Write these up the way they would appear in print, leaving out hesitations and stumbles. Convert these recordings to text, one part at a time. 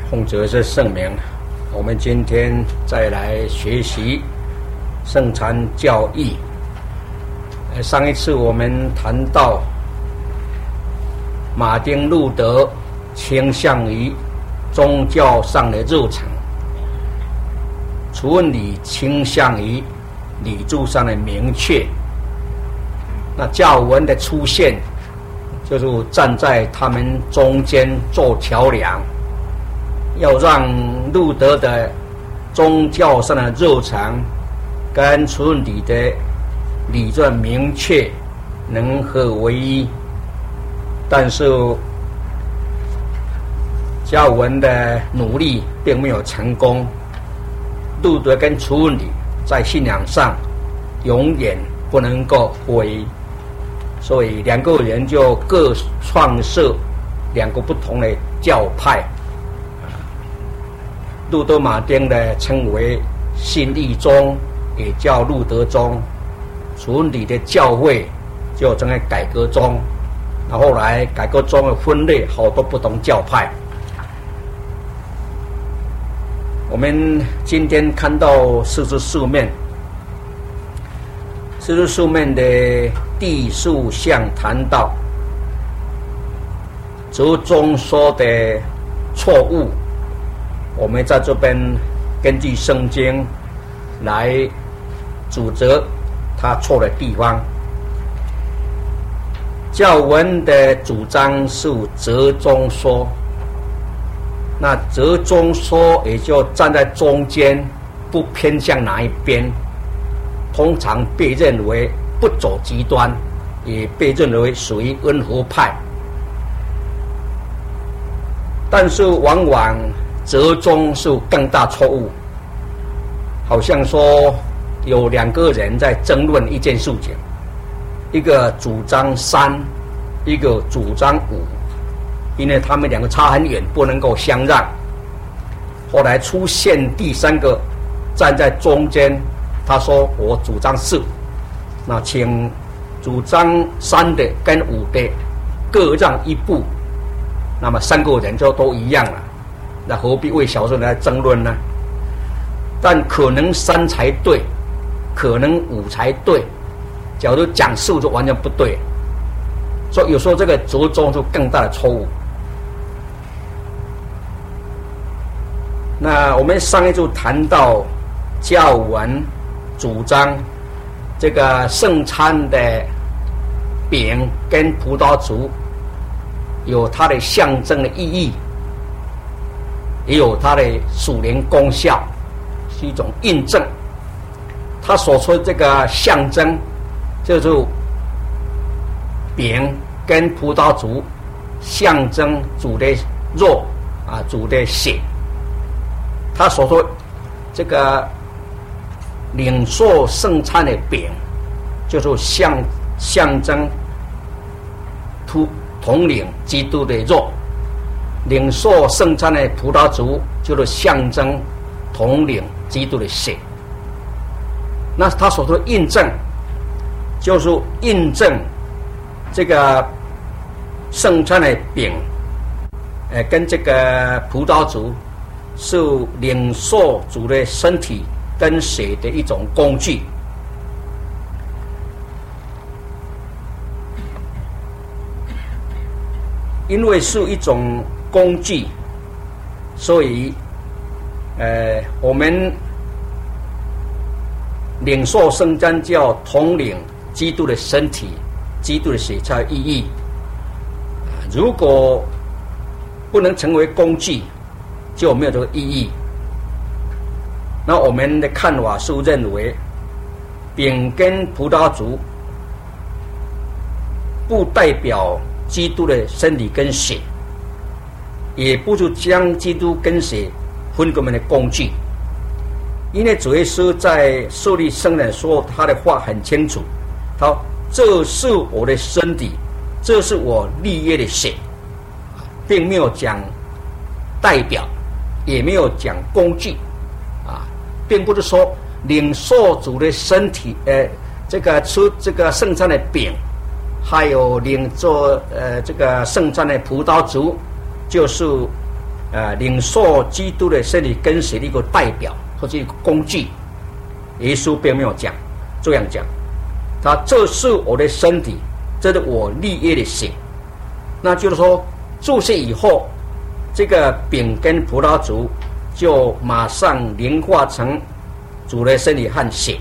奉主是圣名，我们今天再来学习圣餐教义。上一次我们谈到马丁路德倾向于宗教上的热诚，楚文理倾向于理著上的明确。那教文的出现，就是站在他们中间做桥梁，要让路德的宗教上的热诚跟楚文理的理论明确能合为一。但是教文的努力并没有成功，路德跟楚文理在信仰上永远不能够合为一，所以两个人就各创设两个不同的教派。路德马丁呢称为信义宗，也叫路德宗；楚文理的教会就称为改革宗。那后来改革宗的分类好多不同教派。我们今天看到四十四面，四十四面的第数项谈到折中说的错误，我们在这边根据圣经来指责他错的地方。教文的主张是折中说，那折中说也就站在中间，不偏向哪一边，通常被认为不走极端，也被认为属于温和派。但是往往折中是更大错误，好像说有两个人在争论一件事情，一个主张3，一个主张5，因为他们两个差很远，不能够相让。后来出现第三个站在中间，他说我主张4，那请主张3的跟5的各让一步，那么3个人就都一样了，那何必为小事来争论呢？但可能3才对，可能5才对，假如讲4就完全不对，所以有时候这个折中是更大的错误。那我们上一周谈到教文主张这个圣餐的饼跟葡萄汁有它的象征的意义，也有它的属灵功效，是一种印证。他所说的这个象征就是饼跟葡萄汁象征主的肉啊，主的血。他所说这个领受圣餐的饼，就是象征统领基督的肉；领受圣餐的葡萄汁，就是象征统领基督的血。那他所说的印证，就是印证这个圣餐的饼，跟这个葡萄汁是领受主的身体跟血的一种工具。因为是一种工具，所以我们领受圣餐叫统领基督的身体，基督的血才有意义。如果不能成为工具，就没有这个意义。那我们的看法是认为，饼跟葡萄汁不代表基督的身体跟血，也不是将基督跟血分给我们的工具。因为主耶稣在设立圣人说他的话很清楚，他说这是我的身体，这是我立约的血，并没有讲代表，也没有讲工具啊，并不是说领受主的身体，这个吃这个圣餐的饼，还有领受这个圣餐的葡萄汁，就是领受基督的身体跟血的一个代表或者一个工具。耶稣并没有讲这样讲，他这是我的身体，这是我立约的血。那就是说，注释以后，这个饼跟葡萄汁就马上凝化成主的身体和血。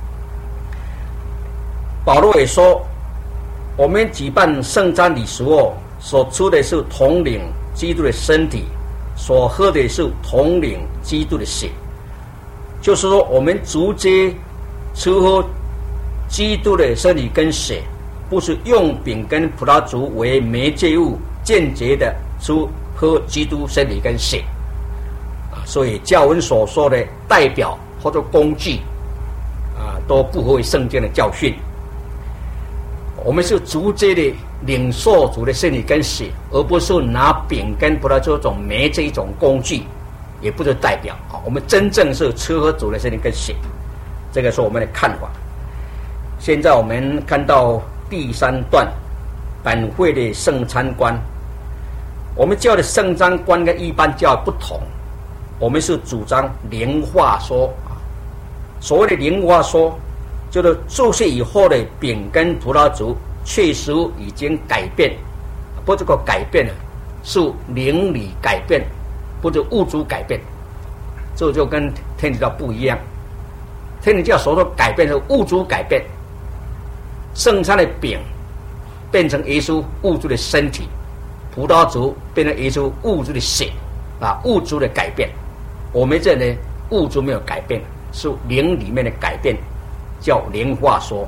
保罗也说，我们举办圣餐礼时候所吃的是统领基督的身体，所喝的是统领基督的血。就是说，我们直接吃喝基督的身体跟血，不是用饼跟葡萄汁为媒介物，间接的吃喝基督身体跟血。所以教文所说的代表或者工具都不合于圣经的教训。我们是直接的领受主的身体跟血，而不是拿饼跟葡萄汁这种媒介一种工具，也不是代表。我们真正是吃喝主的身体跟血，这个是我们的看法。现在我们看到第3段本会的圣餐观。我们教的圣餐观跟一般教不同，我们是主张灵化说。所谓的灵化说，就是注释以后的饼跟葡萄汁确实已经改变，不是这个改变了，是灵里改变，不是物质改变。这就跟天主教不一样。天主教所说改变是物质改变，圣餐的饼变成耶稣物质的身体，葡萄汁变成耶稣物质的血，物质的改变。我们这呢，物质没有改变，是灵里面的改变，叫灵化说。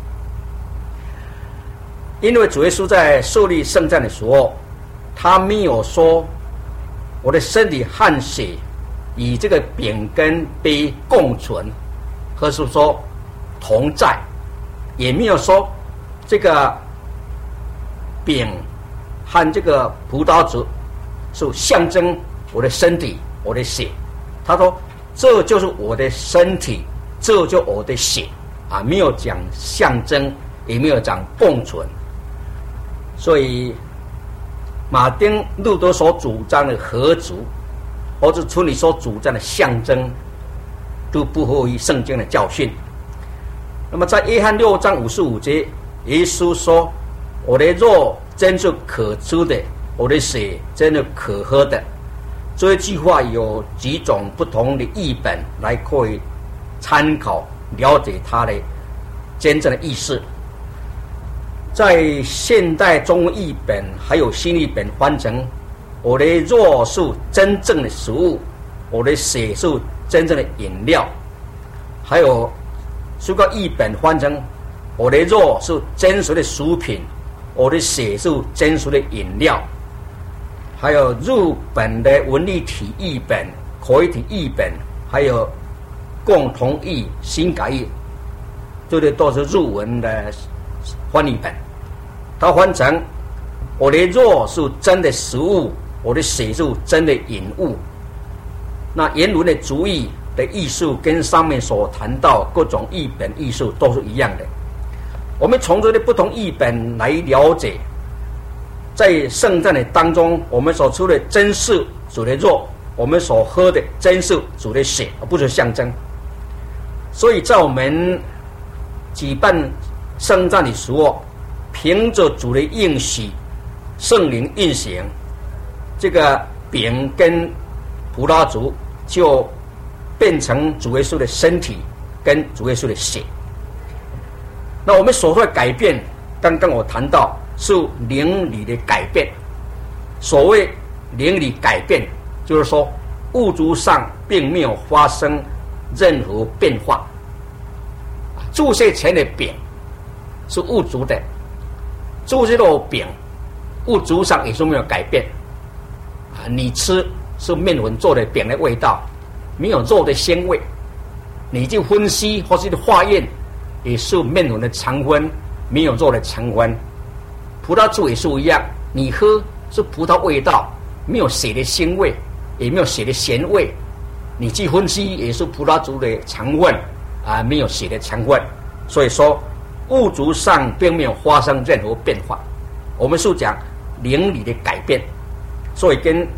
因为主耶稣在设立圣餐的时候，他没有说我的身体和血与这个饼跟杯共存，或是说同在，也没有说这个饼和这个葡萄汁是象征我的身体我的血。他说这就是我的身体，这就我的血没有讲象征，也没有讲共存。所以马丁路德所主张的合族，或者村里所主张的象征，都不合于圣经的教训。那么在约翰6章55节，耶稣说，我的肉真是可吃的，我的血真的可喝的。这一句话有几种不同的译本来可以参考了解它的真正的意思。在现代中文译本还有新译本翻成，我的肉是真正的食物，我的血是真正的饮料。还有这个译本翻成，我的肉是真实的食品，我的血是真实的饮料。还有日本的文理体译本、口译体译本，还有共同译、新改译，这些都是日文的翻译本。它翻成，我的肉是真的食物，我的血是真的饮物。那原文的主义的艺术跟上面所谈到各种译本艺术都是一样的。我们从这些不同译本来了解，在圣餐的当中，我们所吃的真是主的肉，我们所喝的真是主的血，而不是象征。所以在我们举办圣餐的时候，凭着主的应许，圣灵运行，这个饼跟葡萄汁就变成主耶稣的身体跟主耶稣的血。那我们所说的改变，刚刚我谈到是灵里的改变。所谓灵里改变，就是说物质上并没有发生任何变化。注释前的饼是物质的，注释的饼物质上也是没有改变。你吃是面粉做的饼的味道，没有肉的鲜味。你去分析或是化验，也是面粉的成分，没有肉的成分。葡萄汁也是一样，你喝是葡萄味道，没有血的腥味，也没有血的咸味。你去分析也是葡萄汁的成分没有血的成分。所以说物质上并没有发生任何变化。我们是讲灵里的改变。所以跟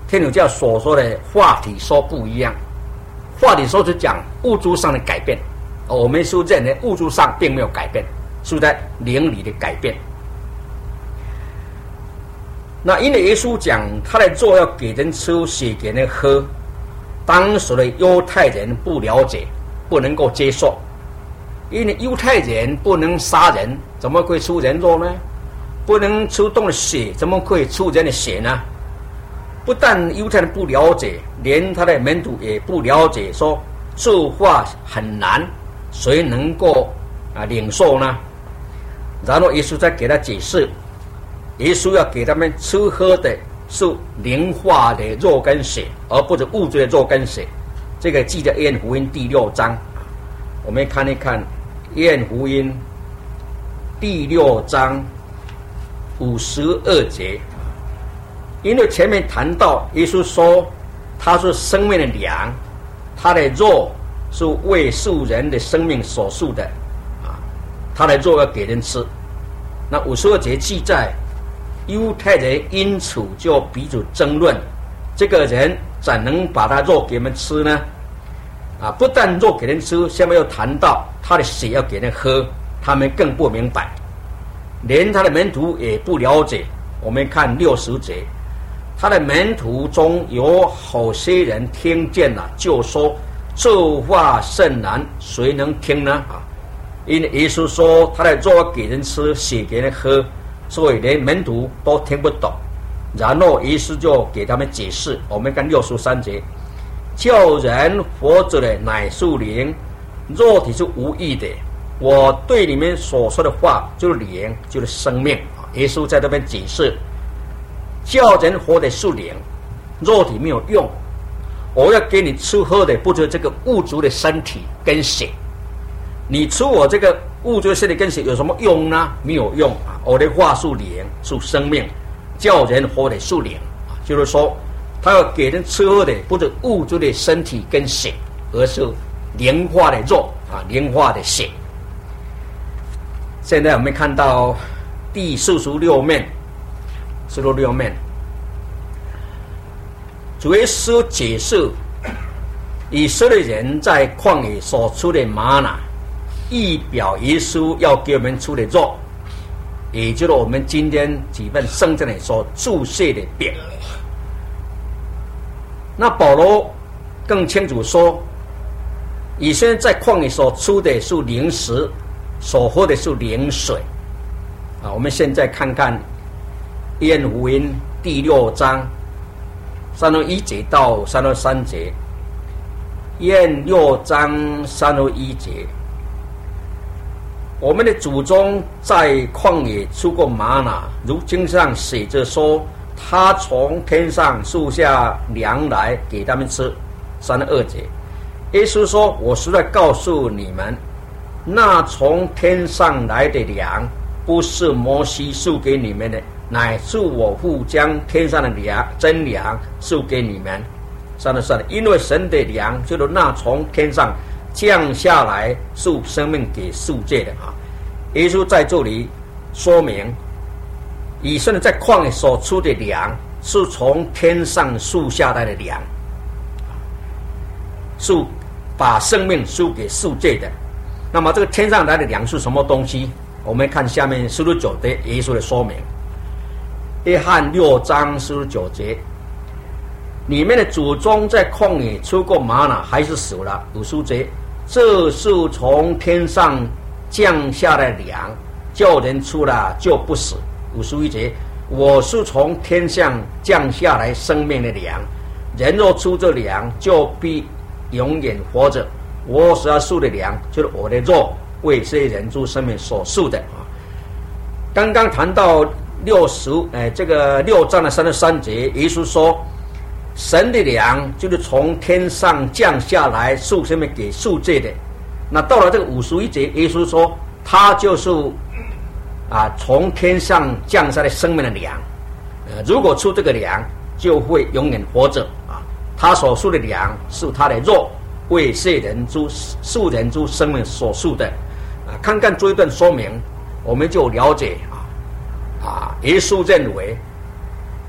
天主教所说的话体说不一样，话体说是讲物质上的改变，我们是认为物质上并没有改变，是在灵里的改变。那因为耶稣讲他的肉要给人吃，血给人喝，当时的犹太人不了解，不能够接受，因为犹太人不能杀人，怎么会出人肉呢？不能吃动的血，怎么会出人的血呢？不但犹太人不了解，连他的门徒也不了解，说这话很难，谁能够领受呢？然后耶稣再给他解释，耶稣要给他们吃喝的是灵化的肉跟血，而不是物质的肉跟血。这个记在约翰福音第6章，我们看一看约翰福音第6章52节。因为前面谈到耶稣说他是生命的粮，他的肉是为世人的生命所束的他的肉要给人吃。那52节记载犹太人因此就彼此争论，这个人怎能把他肉给我们吃呢？不但肉给人吃，下面又谈到他的血要给人喝，他们更不明白，连他的门徒也不了解。我们看60节，他的门徒中有好些人听见了，就说这话甚难，谁能听呢？因为耶稣说他的肉要给人吃，血给人喝，所以连门徒都听不懂。然后耶稣就给他们解释，我们看63节，叫人活着的乃是灵，肉体是无益的。我对你们所说的话就是灵，就是生命。耶稣在这边解释，叫人活的是灵，肉体没有用。我要给你吃喝的不是这个物质的身体跟血，你吃我这个物质的身体跟血有什么用呢？没有用我的话是灵，是生命，叫人活的是灵就是说他要给人吃喝的不是物质的身体跟血，而是灵化的肉灵化的血。现在我们看到第46面，主耶稣解释以色列人在旷野所出的玛拿，意表耶稣要给我们出的肉，也就是我们今天几份圣经里所注释的饼。那保罗更清楚说，以色列在旷野所出的是灵食，所喝的是灵水我们现在看看约翰福音第6章31节到33节。约翰6章31节，我们的祖宗在旷野出过玛拿，如经上写着说，他从天上树下粮来给他们吃。32节，耶稣说，我实在告诉你们，那从天上来的粮不是摩西赐给你们的，乃是我父将天上的粮真粮赐给你们。33，因为神的粮就是那从天上降下来赐生命给世界的耶稣在这里说明，以色列在旷野所出的粮是从天上赐下来的粮，是把生命赐给世界的。那么这个天上来的粮是什么东西？我们看下面49节耶稣的说明。约翰6章49节，你们的祖宗在旷野出过玛拿，还是死了。50节，这是从天上降下的粮，叫人出了就不死。51节，我是从天上降下来生命的粮，人若出这粮，就必永远活着。我所要赐的粮，就是我的肉，为这些人之生命所赐的刚刚谈到这个6章的33节，耶稣说，神的粮就是从天上降下来赐生命给世界的。那到了这个51节，耶稣说，他就是从天上降下来生命的粮。如果出这个粮，就会永远活着他所赐的粮是他的肉，为世人之生命所赐的看看这一段说明，我们就了解耶稣认为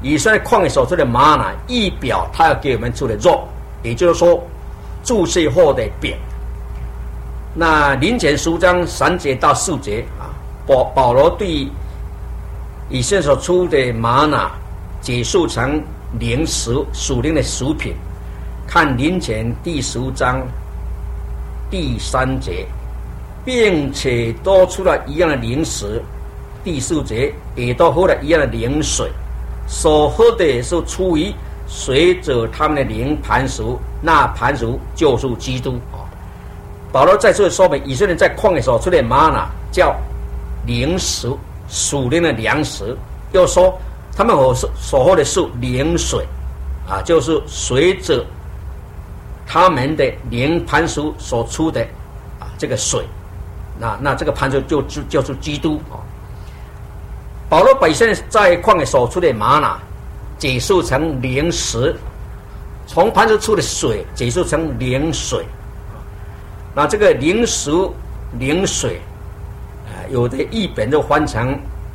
以色列旷野所出的玛拿，意表他要给我们出的肉，也就是说注释后的饼。那林前10章3节到4节啊，保罗对以色列所出的玛拿解述成灵食，属灵的食品。看林前第10章第3节，并且都出了一样的灵食。第4节也都喝了一样的灵水，所喝的是出于随着他们的灵磐石，那磐石就是基督。保罗在这里说明，以色列在旷野所出的玛拿叫灵食，属灵的粮食。又说他们所喝的是灵水啊，就是随着他们的灵磐石所出的啊这个水。那这个磐石就是基督啊。保罗把以色列在旷野所出的玛拿解释成灵食，从磐石出的水解释成灵水。那这个灵食、灵水，有的译本就翻成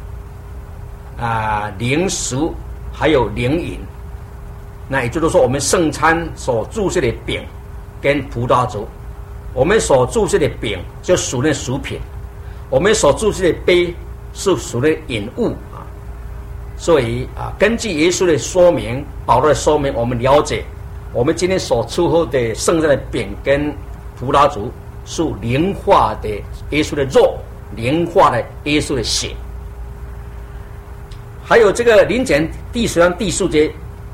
灵食，还有灵饮。那也就是说，我们圣餐所注释的饼跟葡萄汁，我们所注释的饼就属于食品，我们所注释的杯是属于饮物啊。所以根据耶稣的说明，保罗的说明，我们了解我们今天所出喝的圣餐的饼跟葡萄汁是灵化的耶稣的肉，灵化的耶稣的血。还有这个林前第10章第4节，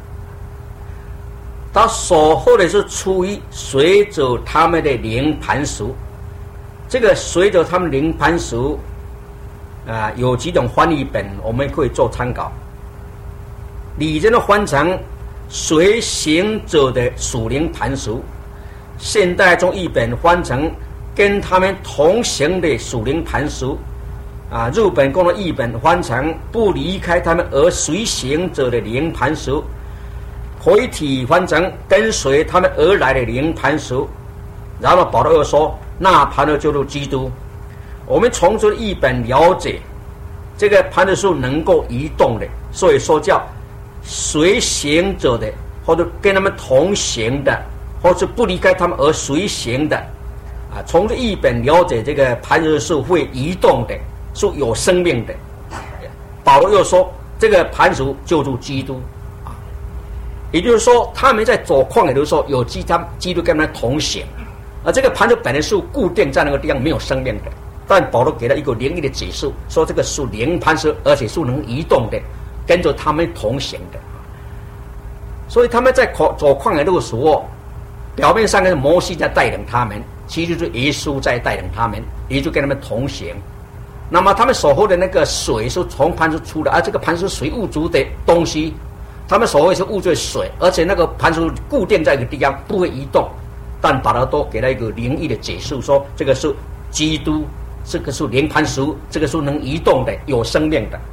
他所喝的是出于随着他们的灵磐石。这个随着他们灵磐石有几种翻译本我们可以做参考。里面的翻成随行者的属灵磐石，现代中译本翻成跟他们同行的属灵磐石日本共同译本翻成不离开他们而随行者的灵磐石，回体翻成跟随他们而来的灵磐石。然后保罗又说，那磐石就是基督。我们从这个译本了解，这个磐石是能够移动的，所以说叫随行者的，或者跟他们同行的，或是不离开他们而随行的从这译本了解，这个磐石是会移动的，是有生命的。保罗又说，这个磐石就是基督也就是说，他们在走旷野的时候，有基督跟他们同行。这个磐石本来是固定在那个地方，没有生命的。但保罗给了一个灵异的解释，说这个是灵磐石，而且是能移动的，跟着他们同行的。所以他们在走旷野路的时候，表面上是摩西在带领他们，其实是耶稣在带领他们，耶稣跟他们同行。那么他们所喝的那个水是从磐石出的，这个磐石水物质的东西，他们所谓是物质的水，而且那个磐石固定在一个地方，不会移动。但保罗都给了一个灵异的解释，说这个是基督，这个是灵磐石，这个是能移动的，有生命的。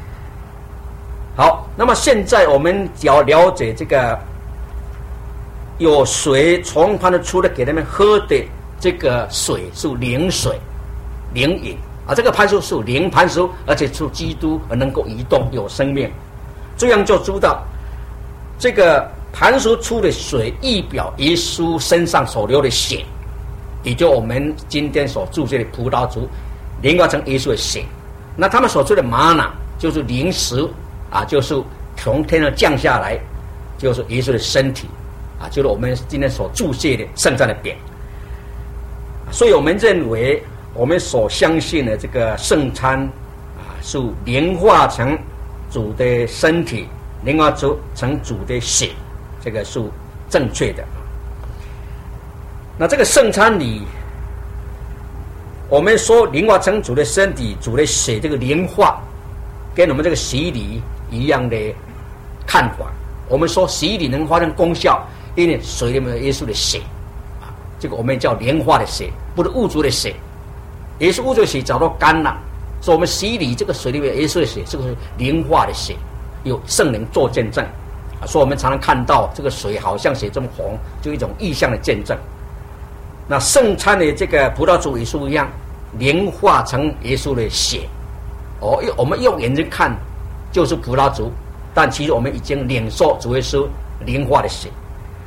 好，那么现在我们要了解这个有水从磐石出来给他们喝的这个水是灵水、灵饮这个磐石是灵磐石，而且是基督，而能够移动，有生命。这样就知道这个磐石出的水意表耶稣身上所流的血，也就我们今天所注释的葡萄汁凝化成耶稣的血。那他们所出的玛拿就是灵食就是从天上降下来，就是耶稣的身体就是我们今天所注释的圣餐的饼。所以我们认为，我们所相信的这个圣餐是凝化成主的身体，凝化成主的血，这个是正确的。那这个圣餐里，我们说凝化成主的身体、主的血，这个凝化跟我们这个洗礼一样的看法。我们说洗礼能发生功效，因为水里面有耶稣的血这个我们叫凝化的血，不是物质的血。耶稣物质的血早都干了，所以我们洗礼这个水里面有耶稣的血，这个是凝化的血，有圣灵做见证所以我们常常看到这个水好像血这么红，就一种意象的见证。那圣餐的这个葡萄汁也是一样，凝化成耶稣的血我们用眼睛看就是葡萄汁， 但其实我们已经领受主耶稣灵化的血，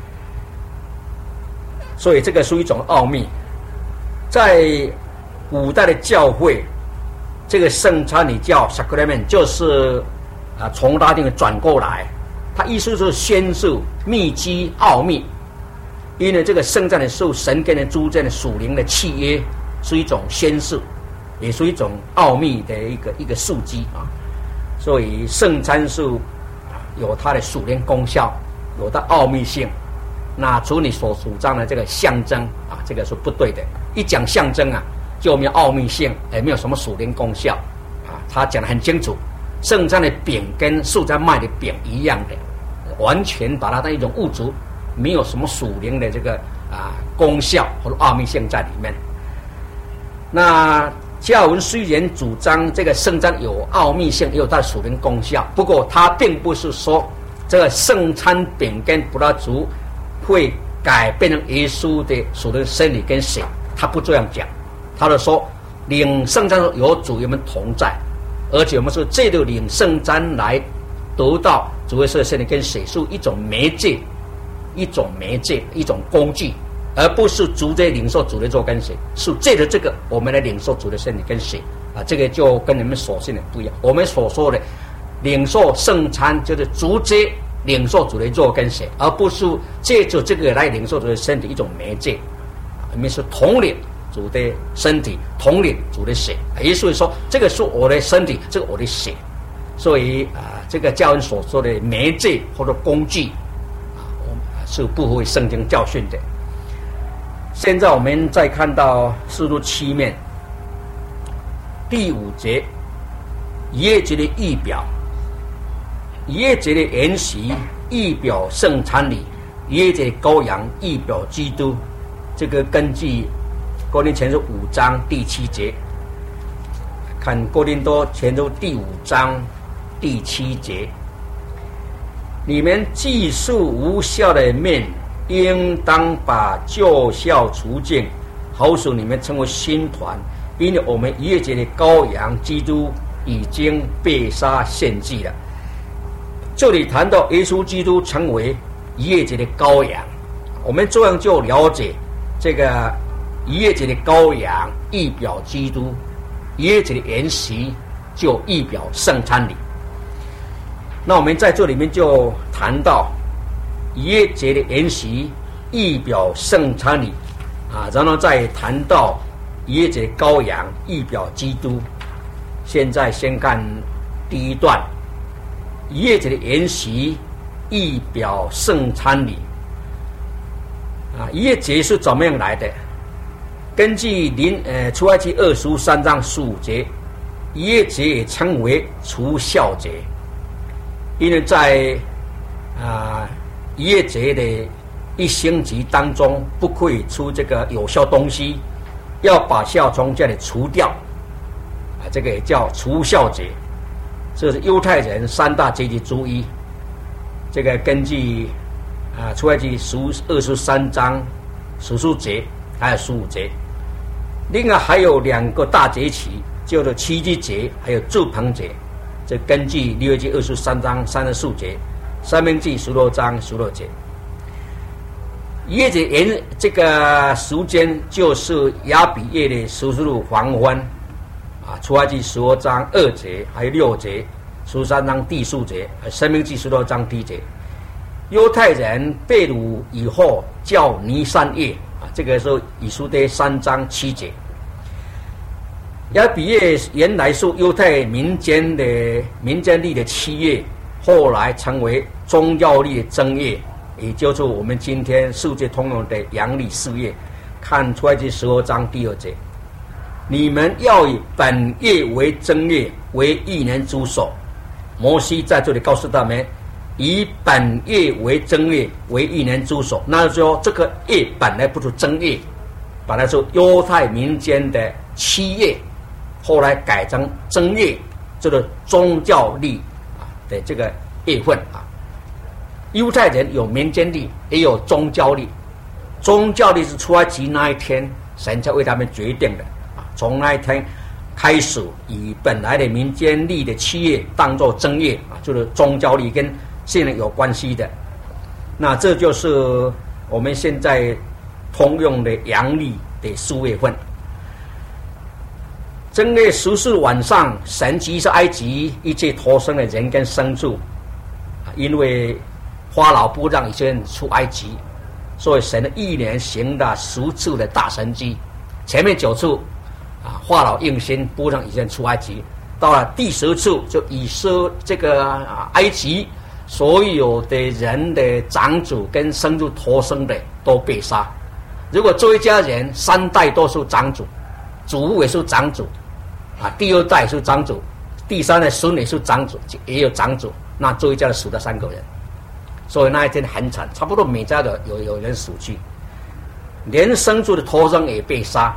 所以这个属于一种奥秘。在古代的教会，这个圣餐礼叫 sacrament， 就是从拉丁转过来，它意思是宣述、秘籍、奥秘。因为这个圣餐的时候，神跟人之间的属灵的契约是一种宣示，也是一种奥秘的一个枢机啊。所以圣餐是有它的属灵功效，有它奥秘性。那除你所主张的这个象征啊，这个是不对的。一讲象征啊，就没有奥秘性，也没有什么属灵功效啊。他讲得很清楚，圣餐的饼跟素餐麦的饼一样的，完全把它当一种物质，没有什么属灵的这个功效或者奥秘性在里面。那加尔文虽然主张这个圣餐有奥秘性，也有它的属灵功效，不过他并不是说这个圣餐饼跟葡萄汁会改变成耶稣的属灵身体跟血，他不这样讲。他就说领圣餐有主与我们同在，而且我们是借着领圣餐来得到主耶稣的身体跟血，是一种媒介，一种工具，而不是直接领受主的肉跟血。是借着这个我们来领受主的身体跟血啊，这个就跟你们所信的不一样。我们所说的领受圣餐就是直接领受主的肉跟血，而不是借着这个来领受主的身体，一种媒介。我们是同领主的身体，同领主的血。也就是说，这个是我的身体，这个我的血。所以这个教恩所说的媒介或者工具是不符合圣经教训的。现在我们再看到示录7面第5节，逾越节的预表。逾越节的筵席预表圣餐礼，逾越节的羔羊预表基督。这个根据哥林前书5章第7节，看哥林多前书第5章第7节，你们既是无酵的面，应当把旧酵除尽，好使你们成为新团，因为我们逾越节的羔羊基督已经被杀献祭了。这里谈到耶稣基督成为逾越节的羔羊，我们这样就了解这个逾越节的羔羊预表基督，逾越节的筵席就预表圣餐礼。那我们在这里面就谈到逾越节的筵席预表圣餐礼然后再谈到逾越节的羔羊预表基督。现在先看第一段，逾越节的筵席预表圣餐礼逾越节是怎么样来的？根据出埃及23章15节，逾越节也称为除酵节，因为在逾越节的一星期当中，不可以出这个有效东西，要把酵从这里除掉这个也叫除酵节。这是犹太人3大节期之一。这个根据出埃及23章14节还有15节。另外还有2个大节期，叫做七祭节还有住棚节。这根据利未记23章34节，申命记16章16节。逾越节这个时间就是亚比月的14日黄昏出埃及12章2节还有6节，13章第4节，申命记16章第1节。犹太人被掳以后叫尼散月这个是以斯帖3章7节。亚比月原来是犹太民间历的7月，后来成为宗教历的正月，也就是我们今天世界通用的阳历4月。看出埃及12章第2节，你们要以本月为正月，为1年之首。摩西在这里告诉他们，以本月为正月，为1年之首。那就说这个月本来不是正月，本来是犹太民间的7月，后来改成正月，这个宗教历的这个月份犹太人有民间历，也有宗教历。宗教历是出埃及那一天神才为他们决定的从那一天开始以本来的民间历的7月当作正月啊，就是宗教历跟信仰有关系的。那这就是我们现在通用的阳历的4月份。正月14晚上，神击杀埃及一切投生的人跟牲畜，因为法老不让以色列人出埃及，所以神的1年行了10次的大神迹。前面9次法老硬心不让以色列人出埃及，到了第10次，就埃及所有的人的长子跟牲畜投生的都被杀。如果这一家人3代都是长子，祖父也是长子第2代是长子，第3代孙也是长子，也有长子，那这一家死了3个人。所以那一天很惨，差不多每家的有人死去，连牲畜的头生也被杀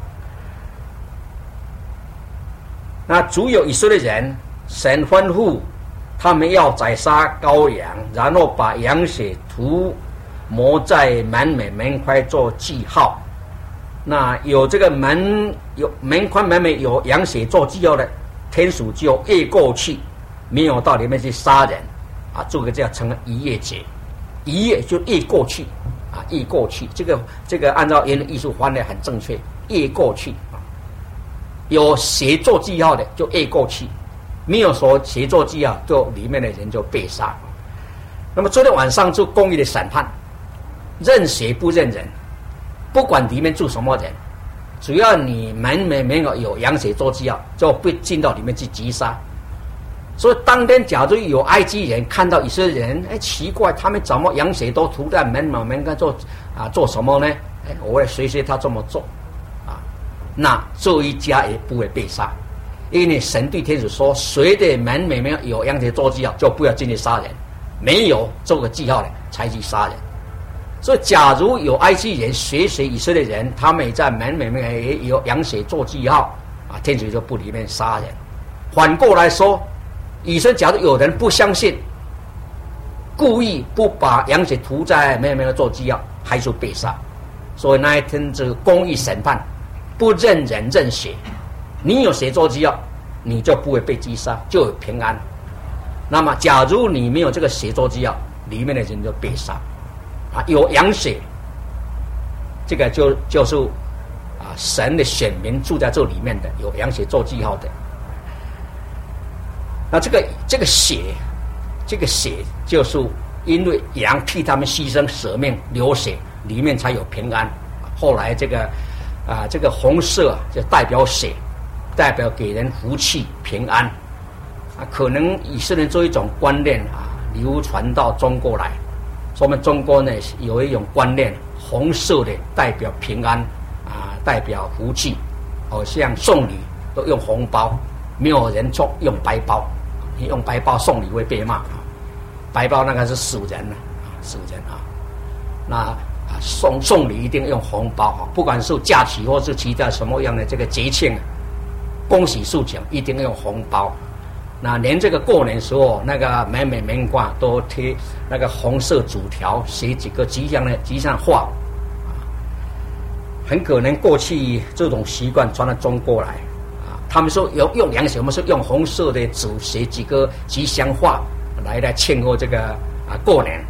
那只有以色列人，神吩咐他们要宰杀羔羊，然后把羊血涂抹在门框做记号。那有这个门框门楣有羊血做记号的，天使就越过去，没有到里面去杀人这个叫成了逾越节。逾越就越过去越过去，这个按照原来艺术翻的很正确，越过去有血做记号的就越过去，没有说血做记号，就里面的人就被杀。那么昨天晚上就公义的审判，认血不认人，不管里面住什么人，只要你门有羊血做记号，就不进到里面去击杀。所以当天假如有埃及人看到以色列人，奇怪，他们怎么羊血都涂在门口做什么呢？我会随他这么做那这一家也不会被杀，因为神对天使说，谁的门有羊血做记号，就不要进去杀人，没有这个记号的才去杀人。所以假如有埃及人学以色列人，他们也在门也有羊血做记号天使就不里面杀人。反过来说，以色列假如有人不相信，故意不把羊血涂在门做记号，还是被杀。所以那一天这个公义审判，不认人认血，你有血做记号，你就不会被击杀，就有平安。那么假如你没有这个血做记号，里面的人就被杀有羊血，这个就是神的选民住在这里面的，有羊血做记号的。那这个血就是因为羊替他们牺牲舍命流血，里面才有平安。后来这个红色就代表血，代表给人福气平安可能以色列这一种观念流传到中国来，所以我们中国呢有一种观念，红色的代表平安代表福气，好像送礼都用红包，没有人用白包，你用白包送礼会被骂白包那个是死人那送礼一定用红包不管是假期或是其他什么样的这个节庆，恭喜事情一定用红包。那连这个过年时候，那个门框都贴那个红色纸条，写几个吉祥话很可能过去这种习惯传到中国来他们说用羊血，我们是用红色的纸写几个吉祥话来庆贺这个过年。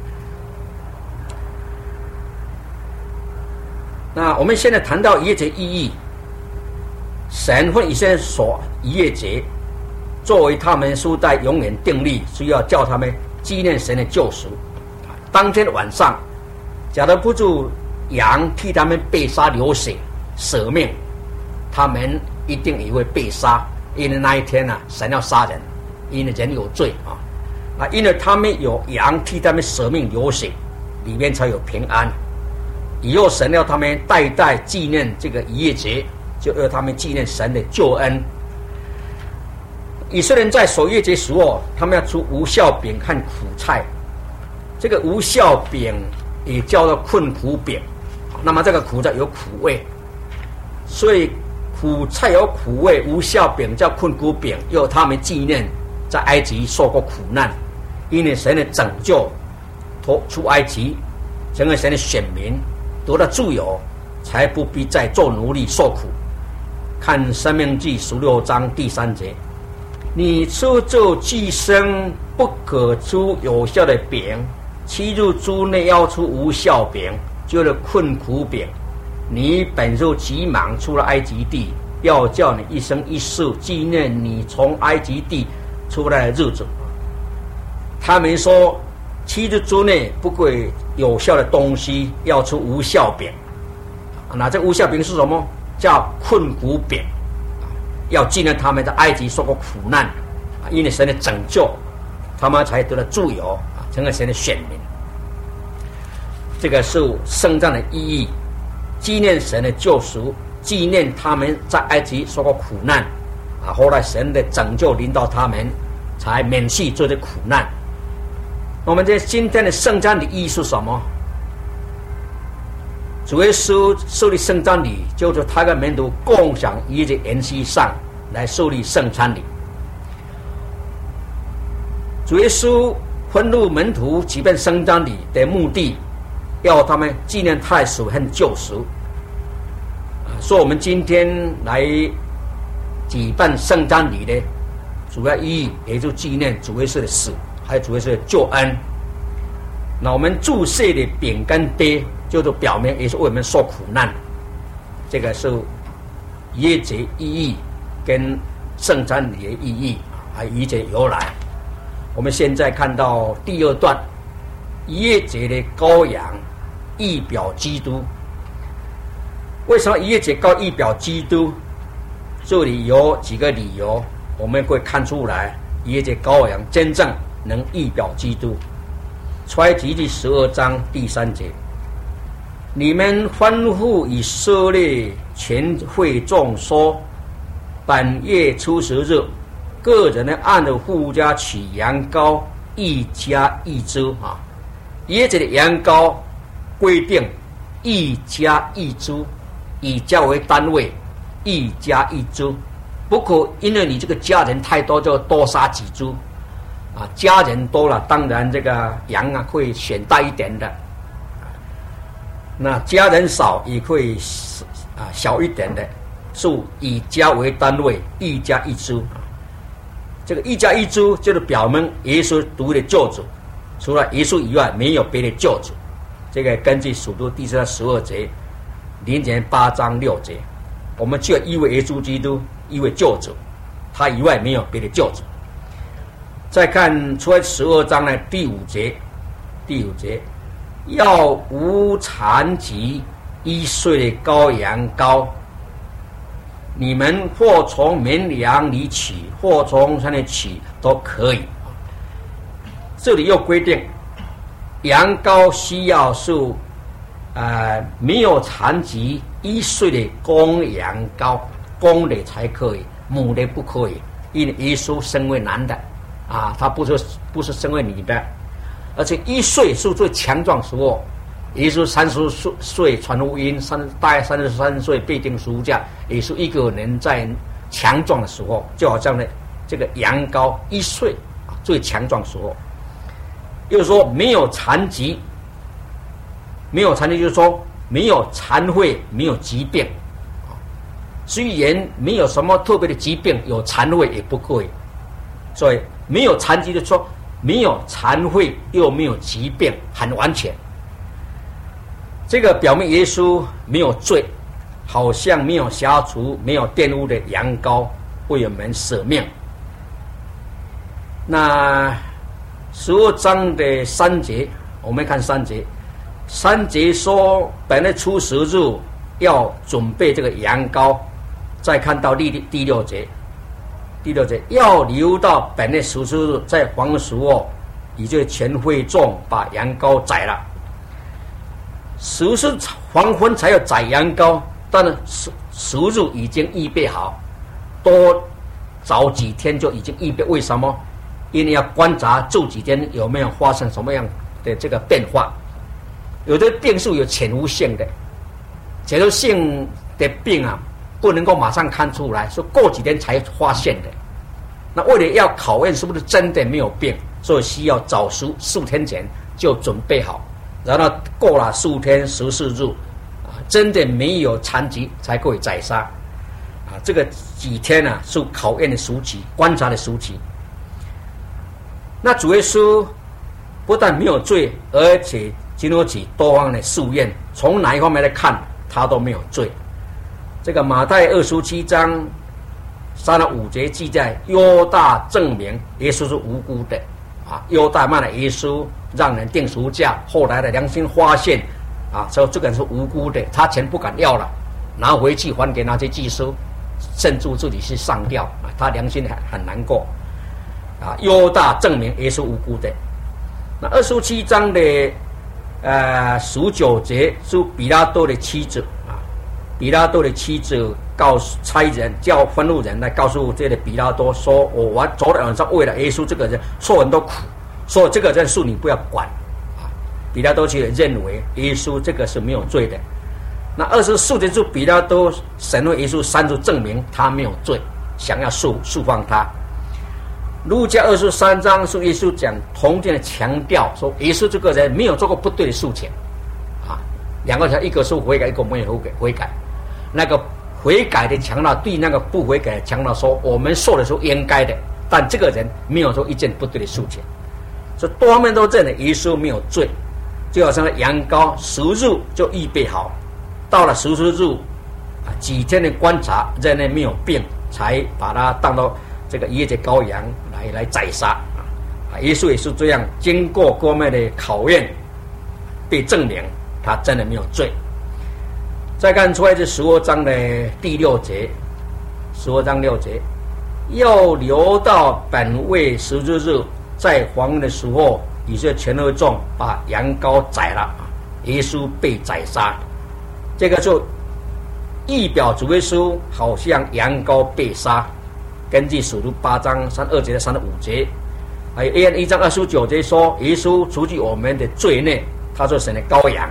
那我们现在谈到逾越节意义，神会以色列所逾越节作为他们世代永远定律，需要叫他们纪念神的救赎。当天晚上，假如不住羊替他们被杀流血舍命，他们一定也会被杀，因为那一天神要杀人，因为人有罪因为他们有羊替他们舍命流血，里面才有平安。以后神要他们代代纪念这个逾越节，就要他们纪念神的救恩。以色列人在守逾越节时候，他们要出无酵饼和苦菜，这个无酵饼也叫做困苦饼，那么这个苦菜有苦味，所以苦菜有苦味，无酵饼叫困苦饼，又他们纪念在埃及受过苦难，因为神的拯救出埃及，成为神的选民，得到自由，才不必再做奴隶受苦。 看《申命记》16章第3节，你出做祭牲不可出有效的饼，7日之内要出无效饼，就是困苦饼。你本就急忙出了埃及地，要叫你一生一世纪念你从埃及地出来的日子。他们说7日之内不会有效的东西，要出无效饼。那这无效饼是什么？叫困苦饼，要纪念他们在埃及受过苦难，因为神的拯救，他们才得了自由，成为神的选民。这个是圣诞的意义，纪念神的救赎，纪念他们在埃及受过苦难，后来神的拯救临到他们，才免去这些苦难。我们今天的圣餐的意义是什么？主耶稣设立圣餐礼，就是他跟门徒共享一节筵席上来设立圣餐礼。主耶稣吩咐门徒举办圣餐礼的目的，要他们纪念他的死和救赎。所以我们今天来举办圣餐礼的主要意义，也就是纪念主耶稣的死，还有主耶稣的救恩。那我们注释的饼跟杯，就是表明也是为我们受苦难。这个是逾越节意义跟圣餐礼的意义，还有逾越节由来。我们现在看到第2段，逾越节的羔羊预表基督。为什么逾越节羔预表基督？这里有几个理由，我们会看出来逾越节羔羊真正能预表基督。出埃及记12章第3节，你们吩咐以色列全会众说，本月初10日，个人呢按着户家取羊羔1家1只啊。逾越节的羊羔规定1家1只，以家为单位，1家1只，不可因为你这个家人太多就多杀几只。家人多了，当然这个羊会选大一点的，那家人少也会小一点的，是以家为单位，1家1只。这个1家1只就是表明耶稣独一的救主，除了耶稣以外没有别的救主。这个根据使徒第12节，林前8章6节，我们只有一位耶稣基督，一位救主，他以外没有别的救主。再看出来12章的第5节，要无残疾1岁的羔羊羔，你们或从绵羊里取，或从山里取都可以。这里又规定，羊羔需要是没有残疾1岁的公羊羔，公的才可以，母的不可以，因为耶稣身为男的。他不是身为女的，而且1岁是最强壮时候。耶稣30岁传福音，大概33岁被钉十字架，也是一个人在强壮的时候，就好像呢这个羊羔1岁最强壮时候。又说没有残疾，没有残疾就是说没有残废，没有疾病。虽然没有什么特别的疾病，有残废也不可以。所以没有残疾的说，没有残废又没有疾病，很完全。这个表明耶稣没有罪，好像没有瑕疵、没有玷污的羊羔为我们舍命。那12章的3节，我们看3节。3节说，本来初10日要准备这个羊羔。再看到第6节。第6节，要留到本月14日，在黄的时候，也就是全会众把羊羔宰了。14黄昏才要宰羊羔，但是10日已经预备好，多早几天就已经预备。为什么？因为要观察这几天有没有发生什么样的这个变化。有的病是有潜伏性的，潜伏性的病不能够马上看出来，是过几天才发现的。那为了要考验是不是真的没有病，所以需要早4天前就准备好，然后过了15天14日，真的没有残疾才可以宰杀。 这个几天呢是考验的时期，观察的时期。那主耶稣不但没有罪，而且经得起多方的试验，从哪一方面来看，他都没有罪。这个马太27章35节记载，犹大证明耶稣是无辜的犹大卖了耶稣，让人钉十字架，后来的良心发现说这个人是无辜的，他钱不敢要了，拿回去还给那些祭司，甚至自己去上吊他良心很难过犹大证明耶稣无辜的。那27章的19节是比拉多的妻子比拉多的妻子差人叫吩咐人来告诉这个比拉多说，我昨天晚上为了耶稣这个人受很多苦，所以这个人事你不要管比拉多却认为耶稣这个是没有罪的。那24节是比拉多审问耶稣3次，证明他没有罪，想要释放他。路加23章是耶稣讲同样的强调说，耶稣这个人没有做过不对的事情两个一个是悔改，一个没有悔改。那个悔改的强调对那个不悔改的强调说，我们受的时候应该的，但这个人没有做一件不对的事情，所以多方面都认为耶稣没有罪。就好像羊羔10日就预备好，到了14日几天的观察，人类没有病，才把它当作这个逾越节羔羊来宰杀耶稣也是这样，经过各方面的考验，被证明他真的没有罪。再看出来这12章的第6节，12章6节，要留到本位14日，在黄昏的时候，以色列全会众把羊羔宰了，耶稣被宰杀。这个就预表主耶稣好像羊羔被杀。根据使徒8章32节的35节，还有约翰1章29节说，耶稣除去我们的罪孽，他做神的羔羊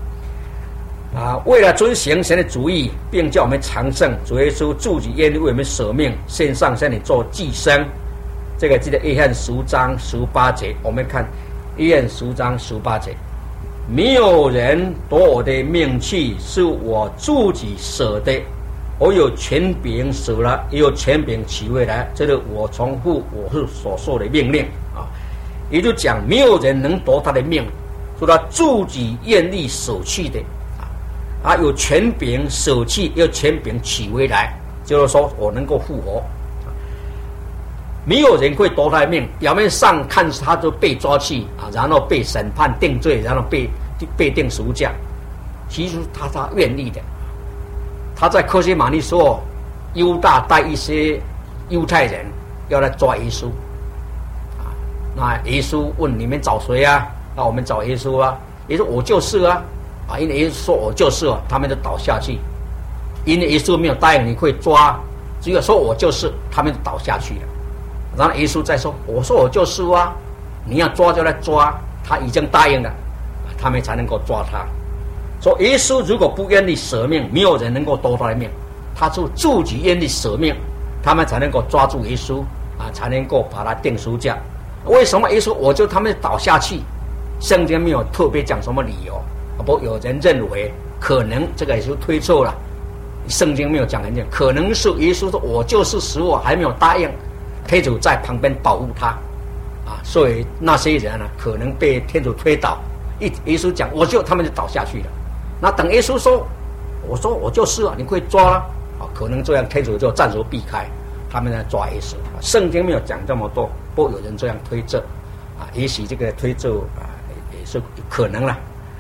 为了遵行神的旨意，并叫我们长生，主耶稣自己愿意为我们舍命，献上身体做祭牲。这个记得约翰10章18节，我们看约翰10章18节，没有人夺我的命去，是我自己舍的，我有权柄舍了，也有权柄取回来，这是我从父我是所受的命令也就讲没有人能夺他的命，是他自己愿意舍弃的有权柄舍弃，也有权柄取回来，就是说我能够复活没有人会夺他的命。表面上看他就被抓去然后被审判定罪，然后被钉十字架，其实他愿意的。他在客西马尼说，犹大带一些犹太人要来抓耶稣那耶稣问你们找谁我们找耶稣耶稣我就是因为耶稣说我就是他们就倒下去。因为耶稣没有答应你会抓，只有说我就是，他们就倒下去了。然后耶稣再说，我说我就是你要抓就来抓，他已经答应了，他们才能够抓他。说耶稣如果不愿意舍命，没有人能够夺他的命，他就自己愿意舍命，他们才能够抓住耶稣才能够把他钉十字架。为什么耶稣我就他们倒下去？圣经没有特别讲什么理由，不过有人认为可能这个也是推测了，圣经没有讲很清楚，可能是耶稣说我就是死，我还没有答应，天主在旁边保护他所以那些人可能被天主推倒，耶稣讲我就，他们就倒下去了。那等耶稣说我说我就是你会抓了可能这样天主就暂时避开，他们来抓耶稣圣经没有讲这么多，不过有人这样推测也许这个推测也是可能了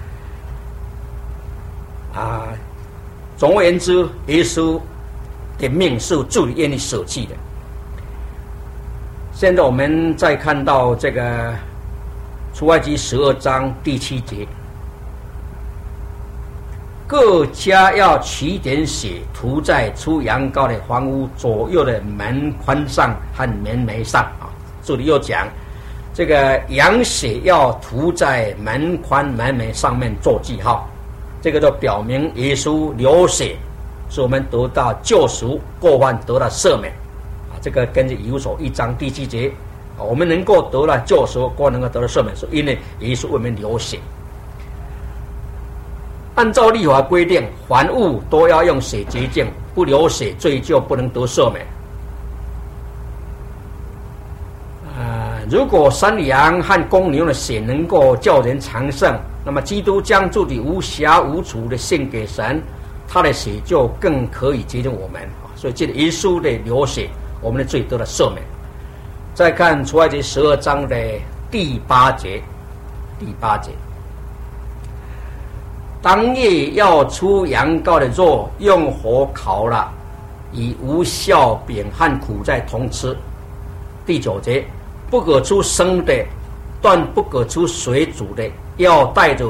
总而言之，耶稣的命是自己愿意舍弃的。现在我们再看到这个出埃及12章第7节，各家要取点血涂在出羊羔的房屋左右的门框上和门楣上这里又讲这个羊血要涂在门框门楣上面做记号，这个就表明耶稣流血使我们得到救赎，过犯得到赦免这个根据以弗所1章第7节我们能够得到救赎，过能够得到赦免，是因为耶稣为我们流血。按照律法规定，凡物都要用血洁净， 不流血，罪就不能得赦免。如果山羊和公牛的血能够叫人长生，那么基督将自己无瑕无处的献给神，他的血就更可以接近我们。所以这个耶稣的流血，我们的罪得了赦免。再看出埃及12章的第8节，当夜要出羊羔的肉，用火烤了，与无酵饼和苦菜同吃。第9节，不可出生的，断不可出水煮的，要带着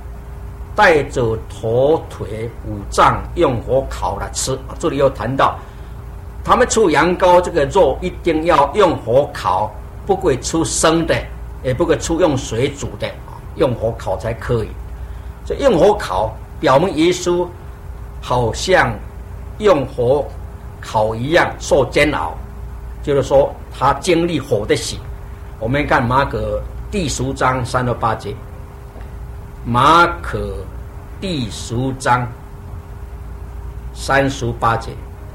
头腿五脏，用火烤了吃。这里又谈到，他们出羊羔这个肉一定要用火烤，不可以出生的，也不可以出用水煮的，用火烤才可以。所以用火烤表明耶稣好像用火烤一样受煎熬，就是说他经历火的洗。我们看马可第10章3到8节，马可第10章38节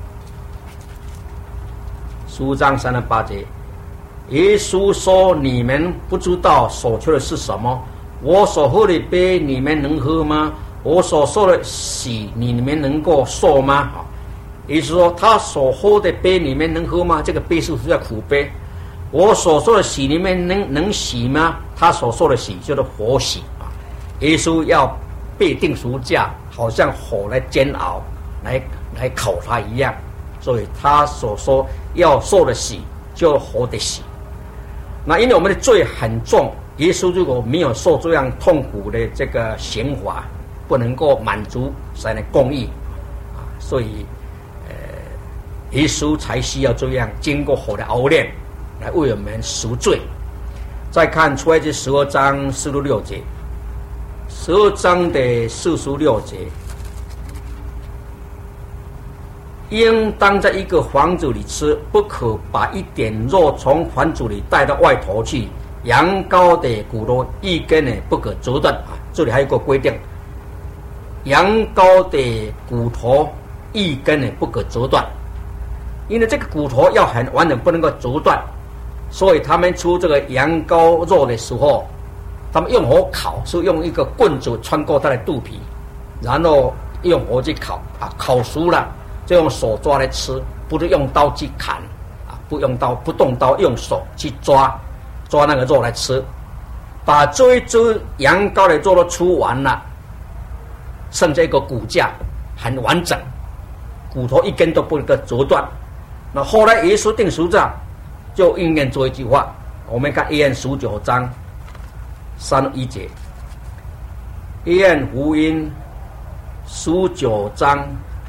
，10章3到8节，耶稣说：“你们不知道所求的是什么？我所喝的杯，你们能喝吗？我所受的洗，你们能够受吗？”也就是说，他所喝的杯，你们能喝吗？这个杯是叫苦杯。我所受的洗，你们能洗吗？他所受的洗就是火洗啊。耶稣要被钉十字架，好像火来煎熬，来烤他一样。所以他所说要受的洗，就火的洗。那因为我们的罪很重，耶稣如果没有受这样痛苦的这个刑罚，不能够满足神的公义啊，所以耶稣才需要这样经过火的熬炼，来为我们赎罪。再看出埃及12章46节，12章的46节，应当在一个房子里吃，不可把一点肉从房子里带到外头去。羊羔的骨头一根呢不可折断啊！这里还有一个规定，羊羔的骨头一根呢不可折断，因为这个骨头要很完整，不能够折断，所以他们出这个羊羔肉的时候，他们用火烤，是用一个棍子穿过它的肚皮，然后用火去烤啊，烤熟了就用手抓来吃，不是用刀去砍啊，不动刀，用手去抓那个肉来吃。把这一只羊羔的肉都出完了，剩下一个骨架很完整，骨头一根都不能够折断。那后来耶稣钉十字架，就应验这一句话。我们看约翰19章31节，约翰福音19章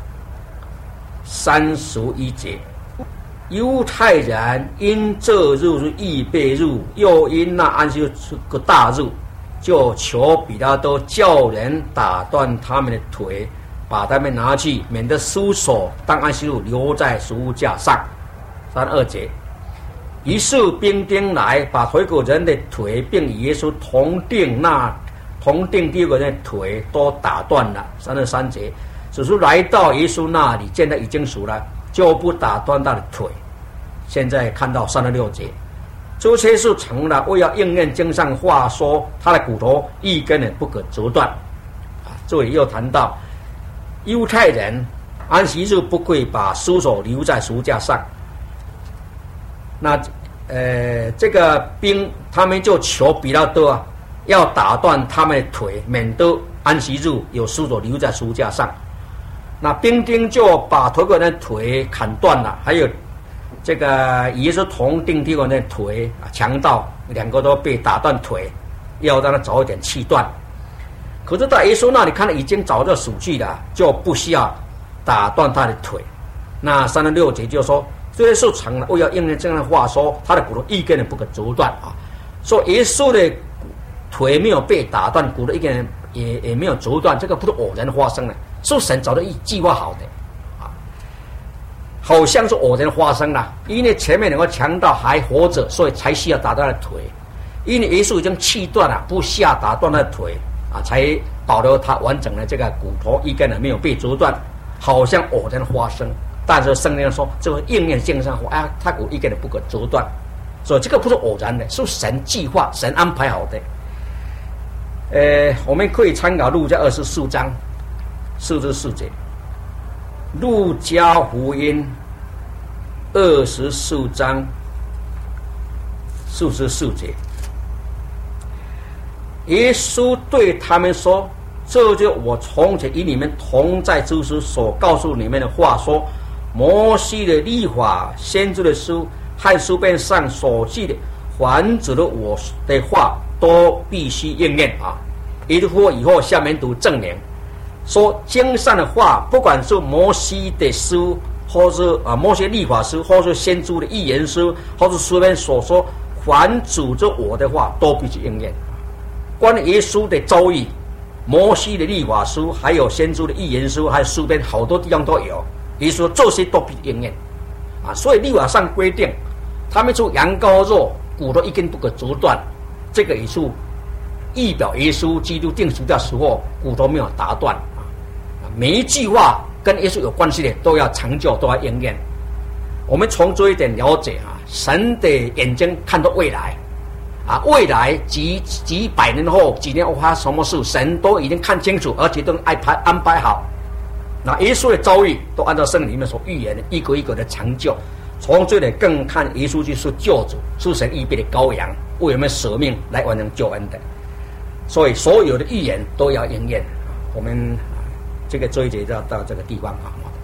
31节，犹太人因这日是预备日，又因那安息日是个大日，就求彼拉多叫人打断他们的腿，把他们拿去，免得尸首当安息日留在十字架上。32节，于是兵丁来，把头一个人的腿并与耶稣同钉第二个人的腿都打断了。33节，只是来到耶稣那里，见他已经死了，就不打断他的腿。现在看到36节，这些事成了，为要应验经上话说，他的骨头一根也不可折断。这里又谈到犹太人安息日不可以把尸首留在十字架上。那这个兵他们就求彼拉多啊，要打断他们的腿，免得安息日有尸首留在十字架上。那兵丁就把头个人的腿砍断了，还有这个耶稣同钉第二个人的腿啊，强盗两个都被打断腿，要让他早一点气断。可是到耶稣那里看了已经早就死去了，就不需要打断他的腿。那36节就说，这些事成了，为要应验这样的话说，他的骨头一根也不可折断啊。说耶稣的腿没有被打断，骨头一根也没有折断，这个不是偶然发生的，是神早就计划好的啊，好像是偶然发生了。因为前面两个强盗还活着，所以才需要打断他的腿。因为耶稣已经气断了，不需要打断他的腿啊，才保留他完整的这个骨头一根也没有被折断。 好像偶然发生。但是圣经说，这个应验性上啊，它有一个人不可折断，所以这个不是偶然的，是神计划、神安排好的。我们可以参考路加24章44节，路加福音24章44节，耶稣对他们说：“这就我从前与你们同在之时所告诉你们的话说。摩西的律法、先知的书和书本上所记的，凡指的我的话，都必须应验啊！”也就是说，以后下面读证明，说经上的话，不管是摩西的书，或是摩西律法书，或是先知的预言书，或是书本所说，凡指着我的话，都必须应验。关于耶稣的遭遇，摩西的律法书，还有先知的预言书，还有书本，好多地方都有。也就是说，这些都必须应验啊！所以律法上规定，他们说羊羔肉骨头一根不可折断，这个也是预表耶稣基督定十字架时候骨头没有打断啊！每一句话跟耶稣有关系的都要成就，都要应验。我们从这一点了解啊，神的眼睛看到未来啊，未来几百年后、几年后发生什么事，神都已经看清楚，而且都安排好。那耶稣的遭遇都按照圣经里面所预言的一个一个的成就。从这里更看耶稣就是救主，是神预备的羔羊，为我们舍命来完成救恩的。所以所有的预言都要应验。我们这个这一节就到这个地方啊。